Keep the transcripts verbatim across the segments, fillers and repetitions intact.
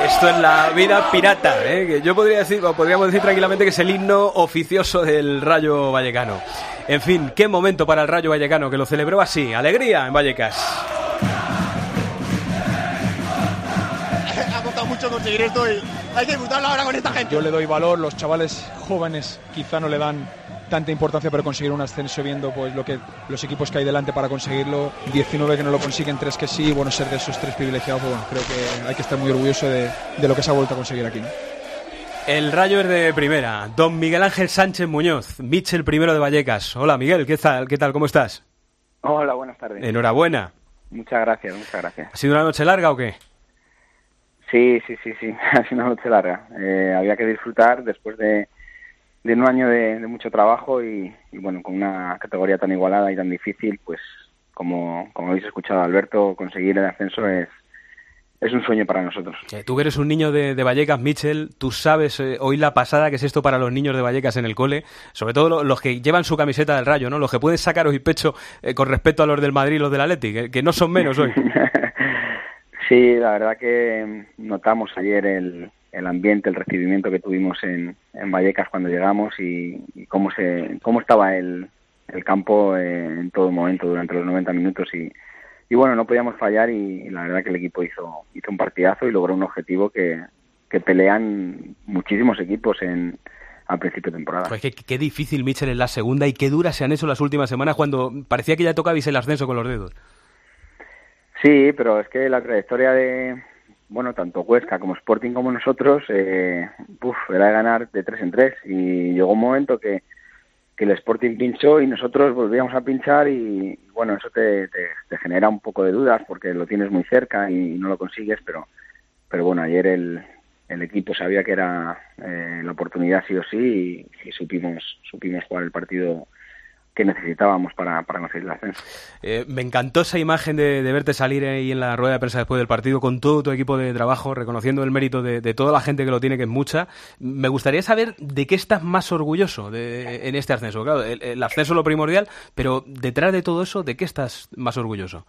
Esto es la vida pirata, ¿eh? Que yo podría decir, o podríamos decir tranquilamente que es el himno oficioso del Rayo Vallecano. En fin, qué momento para el Rayo Vallecano, que lo celebró así. Alegría en Vallecas. Ha costado mucho conseguir esto y hay que disfrutarlo ahora con esta gente. Yo le doy valor, los chavales jóvenes quizá no le dan tanta importancia, pero conseguir un ascenso viendo pues lo que los equipos que hay delante para conseguirlo, diecinueve que no lo consiguen, tres que sí, bueno, ser de esos tres privilegiados, pues bueno, creo que hay que estar muy orgulloso de, de lo que se ha vuelto a conseguir aquí, ¿no? El Rayo es de primera. Don Miguel Ángel Sánchez Muñoz, Mitchell primero de Vallecas. Hola Miguel, ¿qué tal? ¿Qué tal? ¿Cómo estás? Hola, buenas tardes. Enhorabuena. Muchas gracias, muchas gracias. ¿Ha sido una noche larga o qué? Sí, sí, sí, sí, ha sido una noche larga. Eh, había que disfrutar después de, de un año de, de mucho trabajo y, y bueno, con una categoría tan igualada y tan difícil, pues como, como habéis escuchado Alberto, conseguir el ascenso es, es un sueño para nosotros. Eh, tú que eres un niño de, de Vallecas, Mitchell, tú sabes eh, hoy la pasada que es esto para los niños de Vallecas en el cole, sobre todo lo, los que llevan su camiseta del Rayo, ¿no? Los que pueden sacar hoy pecho eh, con respecto a los del Madrid y los del Atleti, que, que no son menos hoy. Sí, la verdad que notamos ayer el, el ambiente, el recibimiento que tuvimos en, en Vallecas cuando llegamos y, y cómo se cómo estaba el, el campo eh, en todo momento durante los noventa minutos y, y bueno, no podíamos fallar y, y la verdad que el equipo hizo hizo un partidazo y logró un objetivo que, que pelean muchísimos equipos en al principio de temporada. Pues qué, qué difícil, Mitchell, en la segunda y qué duras se han hecho las últimas semanas cuando parecía que ya tocabais el ascenso con los dedos. Sí, pero es que la trayectoria de, bueno, tanto Huesca como Sporting como nosotros, eh, uf, era de ganar de tres en tres y llegó un momento que, que el Sporting pinchó y nosotros volvíamos a pinchar y, bueno, eso te, te, te genera un poco de dudas porque lo tienes muy cerca y no lo consigues, pero, pero bueno, ayer el, el equipo sabía que era eh, la oportunidad sí o sí y, y supimos, supimos jugar el partido que necesitábamos para, para conseguir el ascenso. Eh, me encantó esa imagen de, de verte salir ahí en la rueda de prensa después del partido con todo tu equipo de trabajo, reconociendo el mérito de, de toda la gente que lo tiene, que es mucha. Me gustaría saber de qué estás más orgulloso de, en este ascenso. Claro, el, el ascenso es lo primordial, pero detrás de todo eso, ¿de qué estás más orgulloso?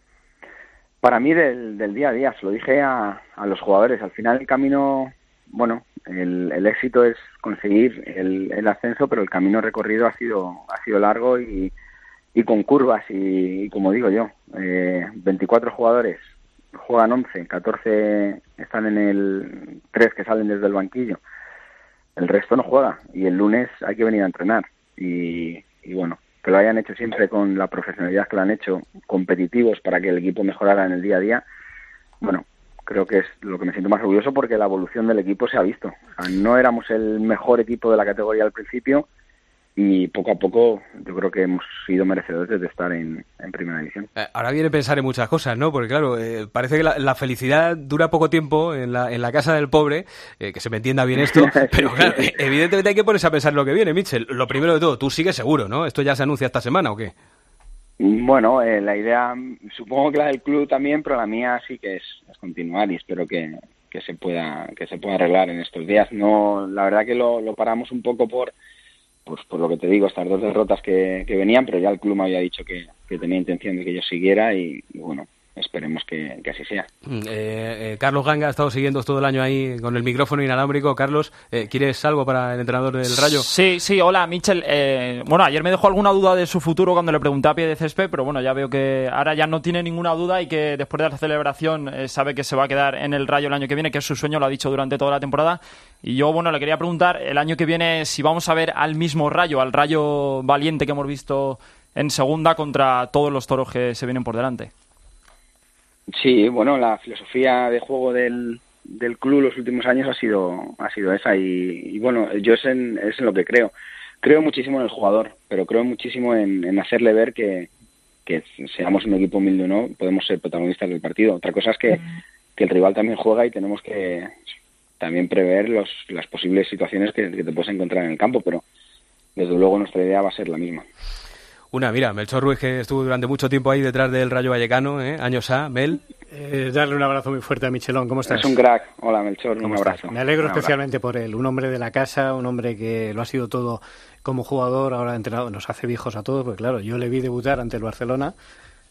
Para mí del, del día a día, se lo dije a, a los jugadores. Al final el camino, bueno, el, el éxito es conseguir el, el ascenso, pero el camino recorrido ha sido ha sido largo y, y con curvas y, y como digo yo, eh, veinticuatro jugadores juegan once, catorce están en el tres que salen desde el banquillo, el resto no juega y el lunes hay que venir a entrenar y, y bueno, que lo hayan hecho siempre con la profesionalidad que lo han hecho, competitivos para que el equipo mejorara en el día a día, bueno, creo que es lo que me siento más orgulloso porque la evolución del equipo se ha visto. O sea, no éramos el mejor equipo de la categoría al principio y poco a poco yo creo que hemos sido merecedores de estar en, en primera división. Ahora viene a pensar en muchas cosas, ¿no? Porque claro, eh, parece que la, la felicidad dura poco tiempo en la, en la casa del pobre, eh, que se me entienda bien esto, pero claro, evidentemente hay que ponerse a pensar en lo que viene, Mitchell. Lo primero de todo, tú sigues seguro, ¿no? ¿Esto ya se anuncia esta semana o qué? Bueno, eh, la idea, supongo que la del club también, pero la mía sí que es, es continuar y espero que, que se pueda que se pueda arreglar en estos días. No, la verdad que lo, lo paramos un poco por pues por lo que te digo, estas dos derrotas que, que venían, pero ya el club me había dicho que, que tenía intención de que yo siguiera y, y bueno, esperemos que, que así sea. Eh, eh, Carlos Ganga ha estado siguiendo todo el año ahí con el micrófono inalámbrico. Carlos, eh, ¿quieres algo para el entrenador del Rayo? Sí, sí, hola, Mitchell. Eh, bueno, ayer me dejó alguna duda de su futuro cuando le pregunté a pie de césped, pero bueno, ya veo que ahora ya no tiene ninguna duda y que después de la celebración eh, sabe que se va a quedar en el Rayo el año que viene, que es su sueño, lo ha dicho durante toda la temporada. Y yo, bueno, le quería preguntar el año que viene si vamos a ver al mismo Rayo, al Rayo valiente que hemos visto en segunda contra todos los toros que se vienen por delante. Sí, bueno, la filosofía de juego del, del club los últimos años ha sido ha sido esa y, y bueno, yo es en, es en lo que creo. Creo muchísimo en el jugador, pero creo muchísimo en, en hacerle ver que, que seamos un equipo humilde o no, podemos ser protagonistas del partido. Otra cosa es que, que el rival también juega y tenemos que también prever los, las posibles situaciones que, que te puedes encontrar en el campo, pero desde luego nuestra idea va a ser la misma. Una, mira, Melchor Ruiz, que estuvo durante mucho tiempo ahí detrás del Rayo Vallecano, ¿eh? Años A, Mel. Eh, darle un abrazo muy fuerte a Michelón, ¿cómo estás? Es un crack. Hola, Melchor, un abrazo. Estás? Me alegro un especialmente abrazo. por él, un hombre de la casa, un hombre que lo ha sido todo como jugador, ahora entrenador, nos hace viejos a todos, porque claro, yo le vi debutar ante el Barcelona,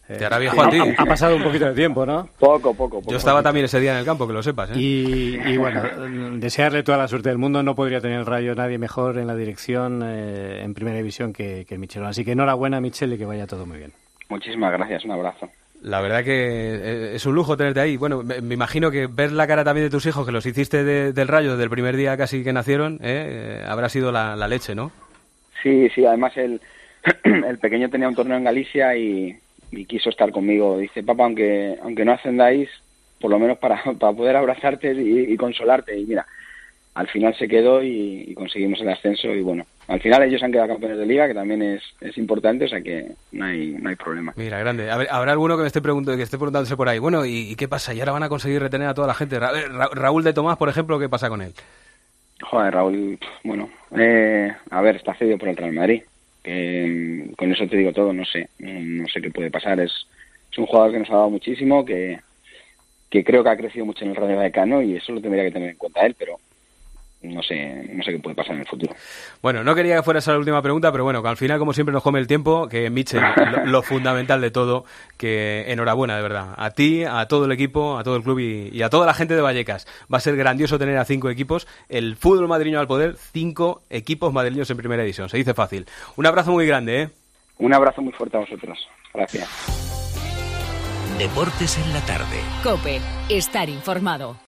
Te hará viejo a ti. Ha, ha pasado un poquito de tiempo, ¿no? Poco, poco, poco. Yo estaba poquito. también ese día en el campo, que lo sepas, ¿eh? Y, y bueno, desearle toda la suerte del mundo. No podría tener el Rayo nadie mejor en la dirección, eh, en primera división, que, que Michelón. Así que enhorabuena, Michel, y que vaya todo muy bien. Muchísimas gracias, un abrazo. La verdad que es un lujo tenerte ahí. Bueno, me, me imagino que ver la cara también de tus hijos, que los hiciste de, del Rayo desde el primer día casi que nacieron, ¿eh? Eh, habrá sido la, la leche, ¿no? Sí, sí, además el, el pequeño tenía un torneo en Galicia y, y quiso estar conmigo. Dice, papá, aunque aunque no ascendáis, por lo menos para, para poder abrazarte y, y consolarte. Y mira, al final se quedó y, y conseguimos el ascenso y bueno, al final ellos han quedado campeones de liga, que también es, es importante, o sea que no hay no hay problema. Mira, grande. A ver, habrá alguno que me esté preguntando, que esté preguntándose por ahí, bueno, ¿y, y qué pasa? ¿Y ahora van a conseguir retener a toda la gente? Ra Ra Raúl de Tomás, por ejemplo, ¿qué pasa con él? Joder, Raúl, bueno, eh, a ver, está cedido por el Real Madrid, que con eso te digo todo, no sé, no, no sé qué puede pasar, es, es un jugador que nos ha dado muchísimo, que, que creo que ha crecido mucho en el Rayo Vallecano y eso lo tendría que tener en cuenta él, pero no sé no sé qué puede pasar en el futuro. Bueno, no quería que fuera esa la última pregunta, pero bueno, que al final, como siempre, nos come el tiempo, que Michel, lo, lo fundamental de todo, que enhorabuena, de verdad, a ti, a todo el equipo, a todo el club y, y a toda la gente de Vallecas. Va a ser grandioso tener a cinco equipos, el fútbol madrileño al poder, cinco equipos madrileños en primera división, se dice fácil. Un abrazo muy grande, ¿eh? Un abrazo muy fuerte a vosotros. Gracias. Deportes en la tarde. COPE. Estar informado.